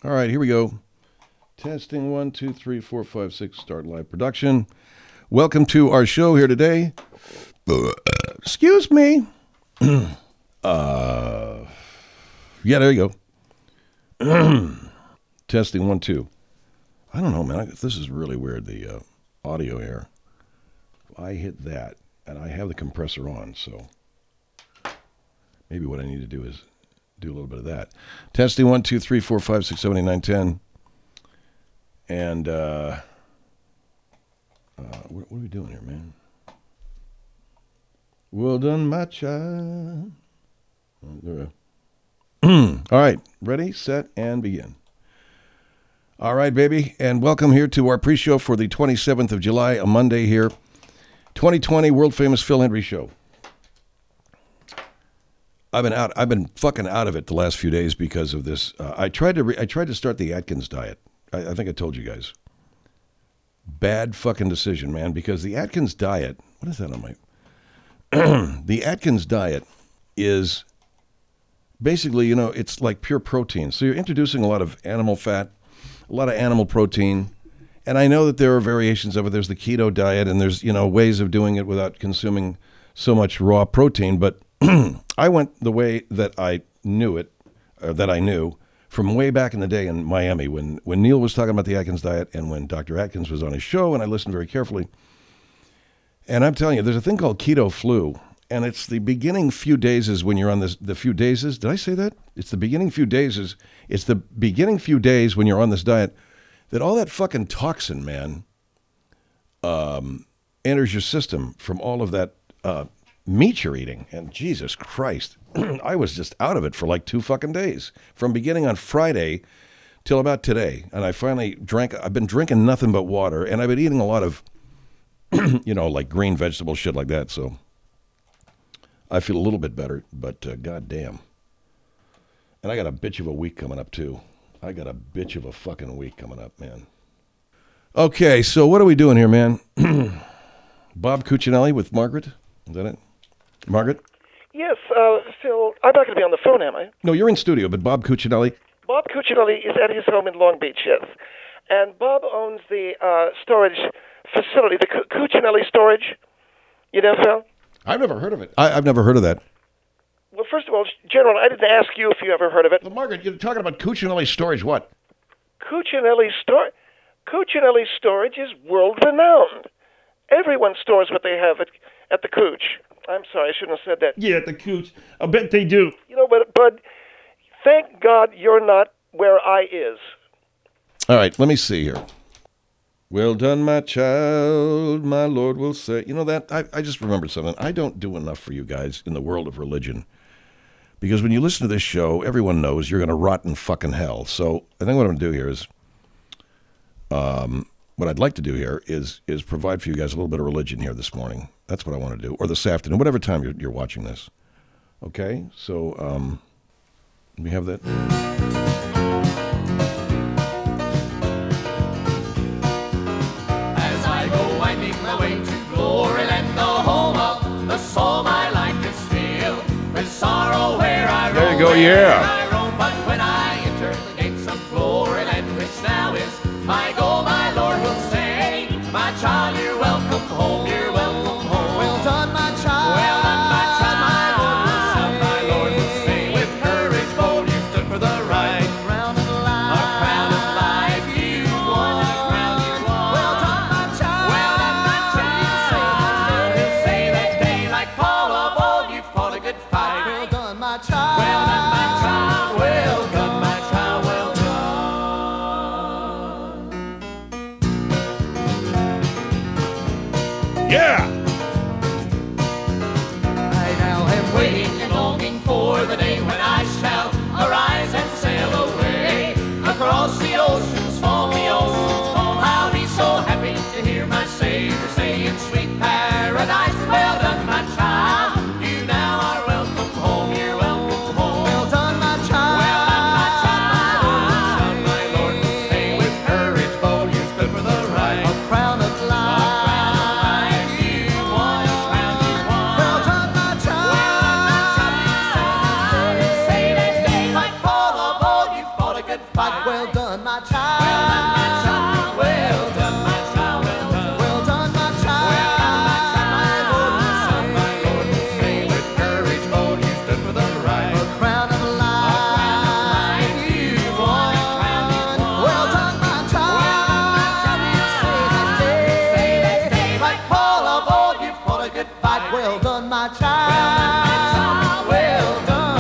All right, here we go. Testing 1, 2, 3, 4, 5, 6. Start live production. Welcome to our show here today. Excuse me. Yeah, there you go. Testing 1, 2. I don't know, man. This is really weird, the audio here. I hit that, and I have the compressor on, so maybe what I need to do is do a little bit of that. Testing 1, 2, 3, 4, 5, 6, 7, 8, 9, 10. And what are we doing here, man? Well done, my child. All right, ready, set, and begin. All right, baby, and welcome here to our pre-show for the 27th of July, a Monday here. 2020 world-famous Phil Hendrie Show. I've been fucking out of it the last few days because of this. I tried to start the Atkins diet. I think I told you guys. Bad fucking decision, man, because the Atkins diet, what is that on my... The Atkins diet is basically, it's like pure protein. So you're introducing a lot of animal fat, a lot of animal protein, and I know that there are variations of it. There's the keto diet, and there's, ways of doing it without consuming so much raw protein, but I went the way that I knew it, or that I knew, from way back in the day in Miami when Neil was talking about the Atkins diet and when Dr. Atkins was on his show, and I listened very carefully. And I'm telling you, there's a thing called keto flu, and it's the beginning few days is when you're on the few days is, did I say that? It's the beginning few days is, it's the beginning few days when you're on this diet that all that fucking toxin, man, enters your system from all of that meat you're eating. And Jesus Christ, I was just out of it for like 2 fucking days, from beginning on Friday till about today. And I finally I've been drinking nothing but water, and I've been eating a lot of, like green vegetable shit like that. So I feel a little bit better, but goddamn. And I got a bitch of a week coming up too. I got a bitch of a fucking week coming up, man. Okay, so what are we doing here, man? Bob Cuccinelli with Margaret. Is that it? Margaret? Yes, Phil, I'm not going to be on the phone, am I? No, you're in studio, but Bob Cuccinelli? Bob Cuccinelli is at his home in Long Beach, yes. And Bob owns the storage facility, the Cuccinelli storage. You know, Phil? I've never heard of it. I've never heard of that. Well, first of all, General, I didn't ask you if you ever heard of it. Well, Margaret, you're talking about Cuccinelli storage, what? Cuccinelli storage is world-renowned. Everyone stores what they have at the Cooch. I'm sorry, I shouldn't have said that. Yeah, at the Cooch. I bet they do. But thank God you're not where I is. All right, let me see here. Well done, my child, my Lord will say. You know that? I just remembered something. I don't do enough for you guys in the world of religion. Because when you listen to this show, everyone knows you're going to rot in fucking hell. So I think what I'm going to do here is, what I'd like to do here is provide for you guys a little bit of religion here this morning. That's what I want to do. Or this afternoon, whatever time you're watching this. Okay? So, we have that. As I go winding my way to glory land, the home of the soul, my life is filled with sorrow where I roam. There you go, yeah. But when I enter the gates of glory land, which now is my goal, my Lord will say, my child, you're welcome home, you're welcome home. Well done, my child. Well done, my child, my Lord will say, with courage bold you stood for the right. A crown of life. A crown of life you won, a crown you won. Well done, my child. Well done, my child. He'll say that day, like Paul of old, you fought a good fight. Well done, my child. Well done, my child. Well done, my child. Well done. Yeah! I now am waiting and longing for the day when I shall arise and sail away across the oceans, foam, the oceans, foam. I'll be so happy to hear my Savior say in sweet paradise, well done, my child. You now are welcome home, you're welcome home. Well done, my child. Well done, my child. My Lord will say, with courage bold you stood for the right. A crown of life. You done, my child. Well done, my child. Well done, my child. My Lord will say, with courage bold, you stood for the right. A crown of life you won. Well done, my child. You say that day, like Paul of old, you fought a good fight. Well done, my child. Well done.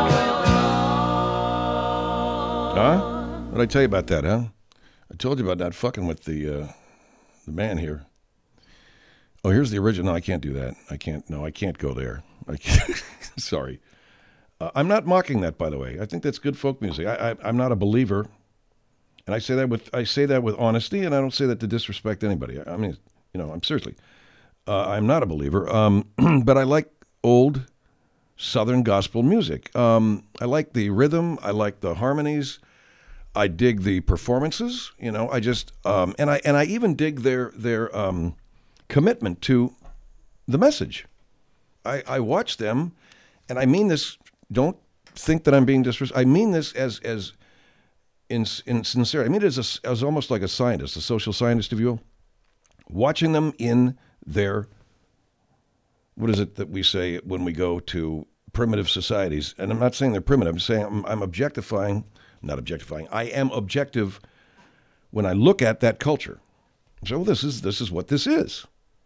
Huh? What did I tell you about that, huh? I told you about not fucking with the man here. Oh, here's the original. No, I can't do that. I can't go there. I can't. Sorry. I'm not mocking that, by the way. I think that's good folk music. I'm not a believer, and I say that with honesty, and I don't say that to disrespect anybody. I mean, I'm seriously. I'm not a believer, but I like old Southern gospel music. I like the rhythm. I like the harmonies. I dig the performances. I just and I even dig their commitment to the message. I watch them, and I mean this. Don't think that I'm being disrespectful. I mean this as in sincerity. I mean it as almost like a scientist, a social scientist, if you will. Watching them in their, what is it that we say when we go to primitive societies? And I'm not saying they're primitive. I'm saying I'm objectifying, not objectifying. I am objective when I look at that culture. So this is what this is.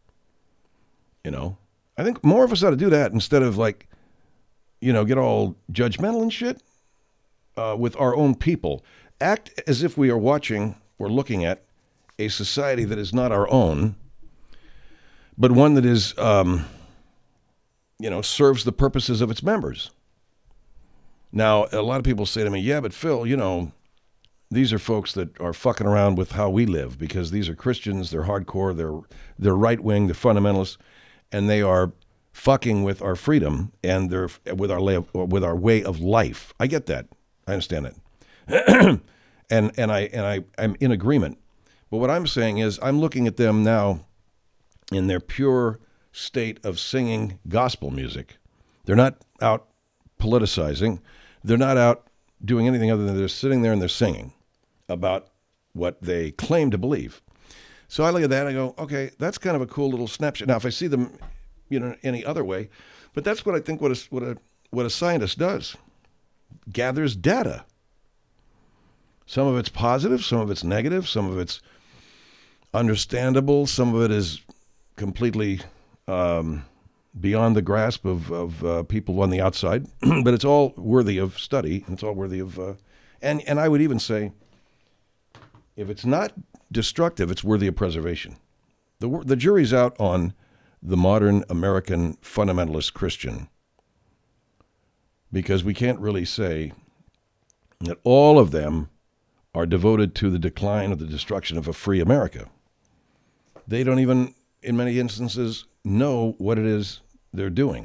I think more of us ought to do that instead of get all judgmental and shit with our own people. Act as if we are watching or looking at a society that is not our own, but one that is, serves the purposes of its members. Now, a lot of people say to me, yeah, but Phil, these are folks that are fucking around with how we live because these are Christians, they're hardcore, they're right-wing, they're fundamentalists, and they are fucking with our freedom and they're with our way of life. I get that. I understand it. I'm in agreement. But what I'm saying is I'm looking at them now in their pure state of singing gospel music. They're not out politicizing. They're not out doing anything other than they're sitting there and they're singing about what they claim to believe. So I look at that and I go, okay, that's kind of a cool little snapshot. Now, if I see them, any other way, but that's what I think what a scientist does. Gathers data. Some of it's positive, some of it's negative, some of it's understandable, some of it is completely beyond the grasp of people on the outside, but it's all worthy of study, and it's all worthy of, and I would even say, if it's not destructive, it's worthy of preservation. The jury's out on the modern American fundamentalist Christian, because we can't really say that all of them are devoted to the decline or the destruction of a free America. They don't even, in many instances, know what it is they're doing,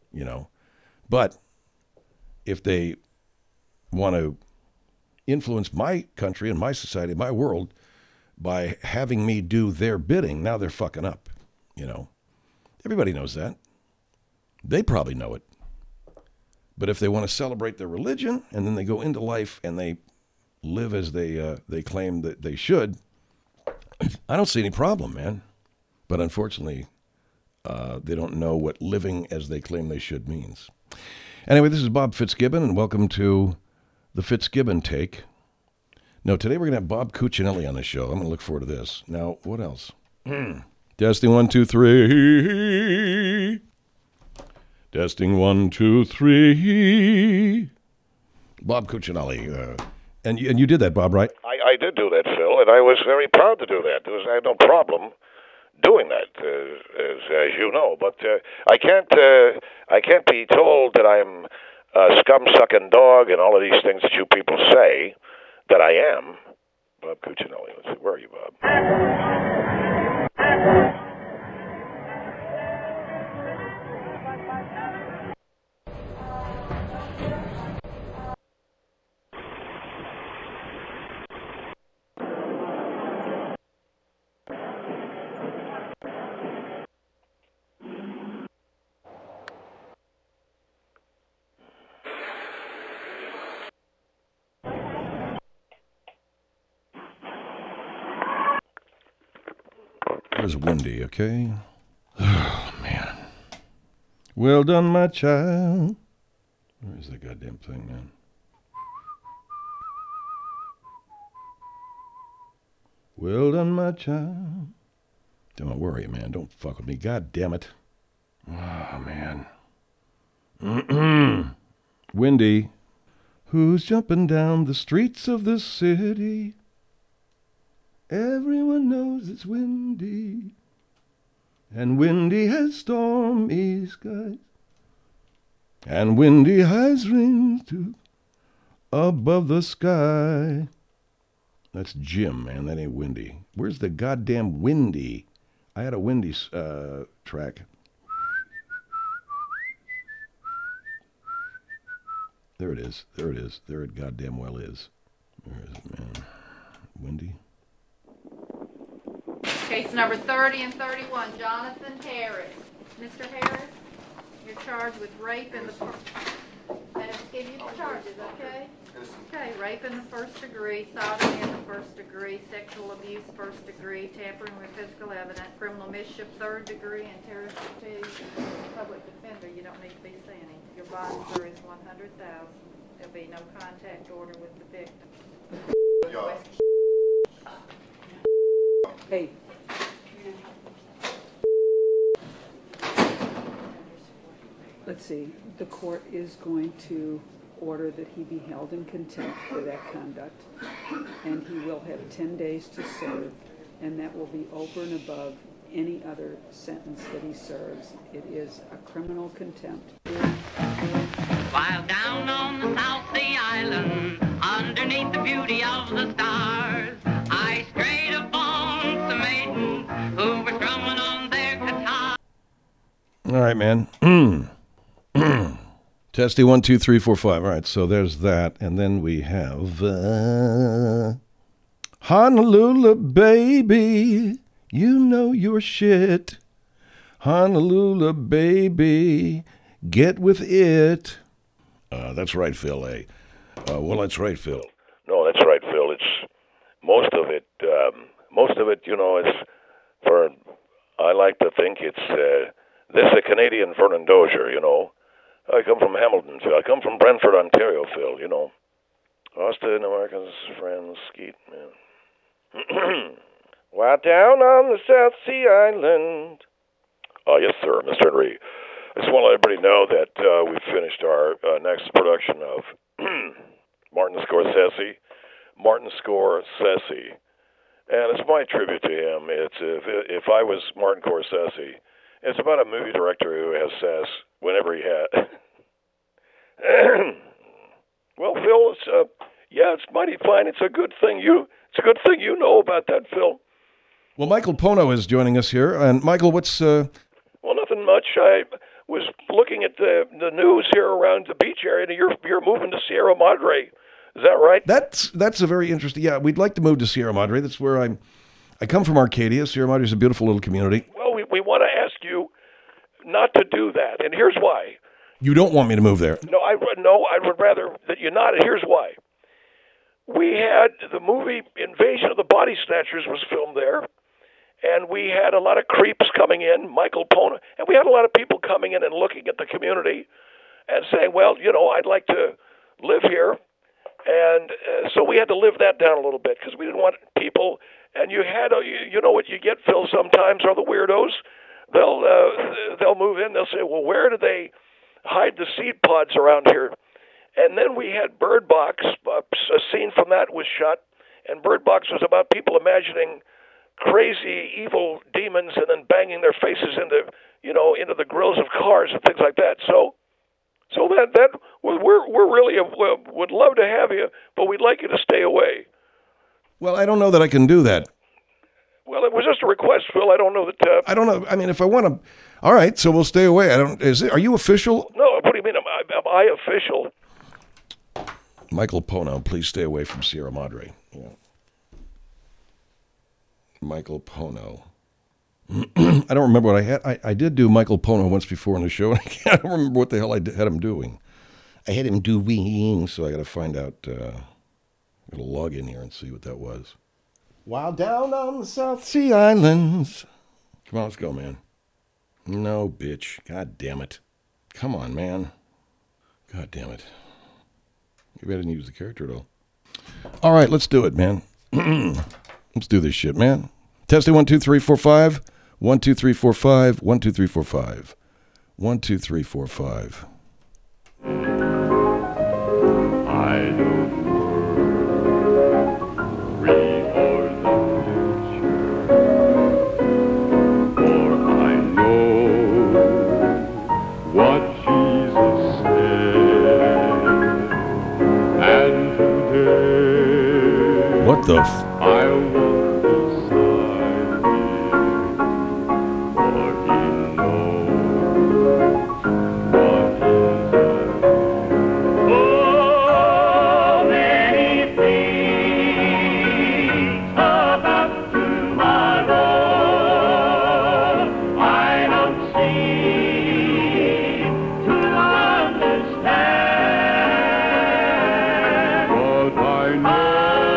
But if they want to influence my country and my society, my world, by having me do their bidding, now they're fucking up, Everybody knows that. They probably know it. But if they want to celebrate their religion and then they go into life and they live as they claim that they should, I don't see any problem, man. But unfortunately, they don't know what living as they claim they should means. Anyway, this is Bob Fitzgibbon, and welcome to the Fitzgibbon Take. No, today we're going to have Bob Cuccinelli on the show. I'm going to look forward to this. Now, what else? Testing 1, 2, 3. Testing 1, 2, 3. Bob Cuccinelli. And you did that, Bob, right? I did do that, Phil, and I was very proud to do that. I had no problem doing that, as you know. But I can't be told that I'm a scum-sucking dog and all of these things that you people say that I am. Bob Cuccinelli. Let's see, where are you, Bob? Where's Windy, okay? Oh, man. Well done, my child. Where's the goddamn thing, man? Well done, my child. Don't worry, man. Don't fuck with me. God damn it. Oh, man. Windy. Who's jumping down the streets of the city? Everyone knows it's windy. And windy has stormy skies. And windy has rings too above the sky. That's Jim, man. That ain't Windy. Where's the goddamn Windy? I had a Windy track. There it is. There it is. There it goddamn well is. Where is it, man? Windy? Case number 30 and 31, Jonathan Harris. Mr. Harris, you're charged with rape in the first... Let us give you the charges, okay? Okay, rape in the first degree, sodomy in the first degree, sexual abuse first degree, tampering with physical evidence, criminal mischief third degree, and terrorist activity. Public defender, you don't need to be saying it. Your bond, sir, is $100,000. There'll be no contact order with the victim. Hey. Let's see, the court is going to order that he be held in contempt for that conduct, and he will have 10 days to serve, and that will be over and above any other sentence that he serves. It is a criminal contempt. While down on the South Sea Island, underneath the beauty of the stars, I strayed upon some maidens who were strumming on their guitar. All right, man. Testy 1, 2, 3, 4, 5. All right, so there's that. And then we have Honolulu, baby. You know your shit. Honolulu, baby. Get with it. That's right, Phil, eh? Well, that's right, Phil. No, that's right, Phil. It's most of it, you know, it's for, I like to think it's, this is a Canadian Vernon Dozier, you know. I come from Hamilton, Phil. I come from Brantford, Ontario, Phil, you know. Austin, America's friends, Skeet, man. While down on the South Sea Island. Yes, sir, Mr. Henry. I just want to let everybody know that we've finished our next production of Martin Scorsese. And it's my tribute to him. It's if I was Martin Scorsese, it's about a movie director who has sass whenever he had. Well, Phil, it's mighty fine. It's a good thing you know about that, Phil. Well, Michael Pono is joining us here. And Michael, what's... Well, nothing much. I was looking at the news here around the beach area, and you're moving to Sierra Madre. Is that right? That's a very interesting... Yeah, we'd like to move to Sierra Madre. That's where I come from, Arcadia. Sierra Madre is a beautiful little community. Well, we want to ask you not to do that, and here's why. You don't want me to move there? No, I would rather that you not, and here's why. We had the movie Invasion of the Body Snatchers was filmed there, and we had a lot of creeps coming in, Michael Pono, and we had a lot of people coming in and looking at the community and saying, well, you know, I'd like to live here. And so we had to live that down a little bit because we didn't want people. And you know what you get, Phil, sometimes are the weirdos. They'll move in. They'll say, well, where do they hide the seed pods around here? And then we had Bird Box. A scene from that was shot. And Bird Box was about people imagining crazy, evil demons and then banging their faces into the grills of cars and things like that. So that we're really would love to have you, but we'd like you to stay away. Well, I don't know that I can do that. Well, it was just a request, Phil. I don't know that. I don't know. I mean, if I want to, all right. So we'll stay away. Are you official? No. What do you mean? Am I official? Michael Pono, please stay away from Sierra Madre. Yeah. Michael Pono. I don't remember what I had. I did do Michael Pono once before in the show, and I can't remember what the hell I had him doing. I had him doing, so I got to find out. Got to log in here and see what that was. While down on the South Sea Islands, Come on, let's go, man. No, bitch. God damn it. Come on, man. God damn it. Maybe I didn't use the character at all. All right, let's do it, man. Let's do this shit, man. Testing 1, 2, 3, 4, 5. 1, 2, 3, 4, 5. 1, 2, 3, 4, 5. 1, 2, 3, 4, 5. I don't read or the picture, for I know what Jesus said, and today What the I'll walk beside him, for he knows what is ahead. Oh, many things about tomorrow I don't seem to understand, but I know.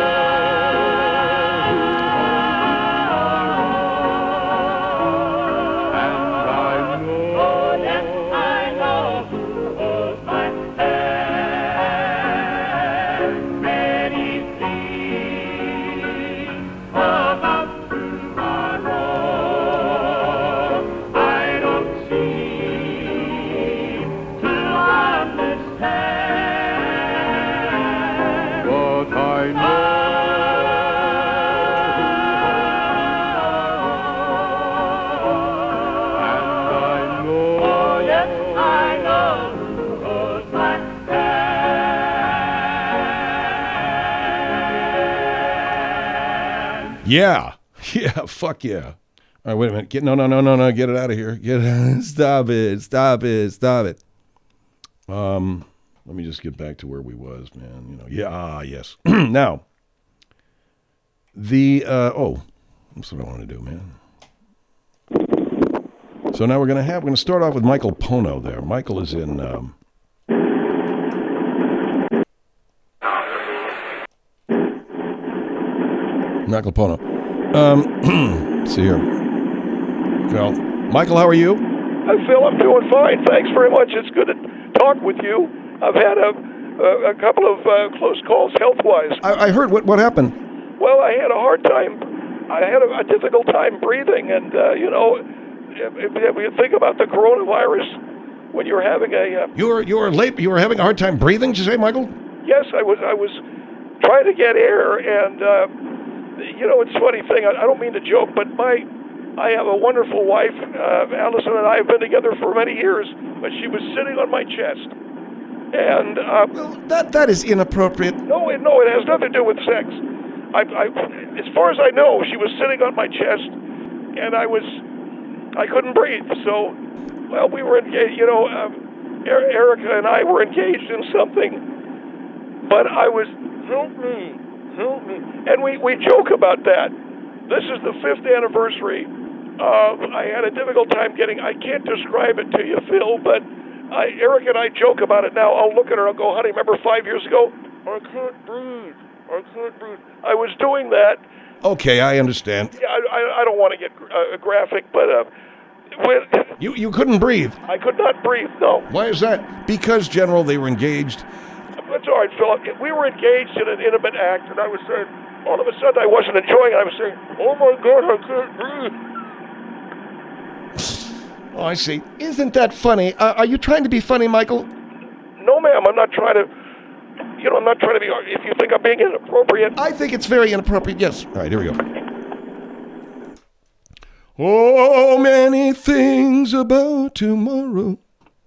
Yeah. Yeah, fuck yeah. All right, wait a minute. No, get it out of here. Stop it. Let me just get back to where we was, man. Yes. Now, that's what I want to do, man. So now we're going to start off with Michael Pono there. Michael is in, Michael Pono. See here. Well, Michael, how are you? Phil, I'm doing fine. Thanks very much. It's good to talk with you. I've had a couple of close calls health-wise. I heard. What happened? Well, I had a hard time. I had a difficult time breathing, and if you think about the coronavirus, when you're having a You were having a hard time breathing. Did you say, Michael? yes, I was trying to get air, and it's a funny thing. I don't mean to joke, but I have a wonderful wife. Allison and I have been together for many years, but she was sitting on my chest, and Well, that is inappropriate. no, it has nothing to do with sex. As far as I know, she was sitting on my chest, and I couldn't breathe. So, well, we were engaged. Erica and I were engaged in something, but I was help me, and we joke about that. This is the 5th anniversary. I had a difficult time getting. I can't describe it to you, Phil, but Erica and I joke about it now. I'll look at her. I'll go, honey, remember 5 years ago? I can't breathe. I was doing that. Okay, I understand. Yeah, I don't want to get graphic, but when You couldn't breathe. I could not breathe. No, Why is that? Because, General, they were engaged. that's all right, Phil. We were engaged in an intimate act, and I was saying, all of a sudden, I wasn't enjoying it. I was saying, oh my God, I can't breathe. Oh, I see. Isn't that funny? Are you trying to be funny, Michael? No, ma'am, I'm not trying to. I'm not trying to be. If you think I'm being inappropriate, I think it's very inappropriate. Yes. All right, here we go. Oh, many things about tomorrow.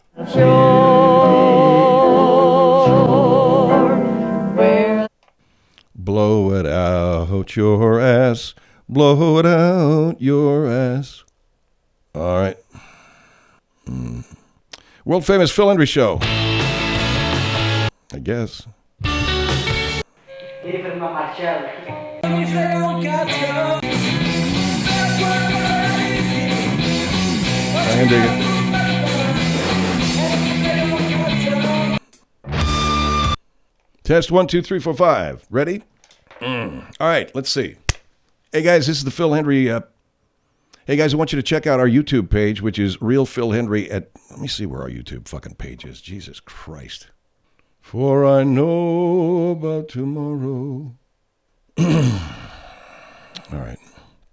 Blow it out your ass. Blow it out your ass. All right. World famous Phil Hendrie Show. I guess. I can dig it. Test 1, 2, 3, 4, 5. Ready? All right, let's see. Hey guys, this is the Phil Hendrie. Hey, guys, I want you to check out our YouTube page, which is Real Phil Hendry at... Let me see where our YouTube fucking page is. Jesus Christ. For I know about tomorrow. All right.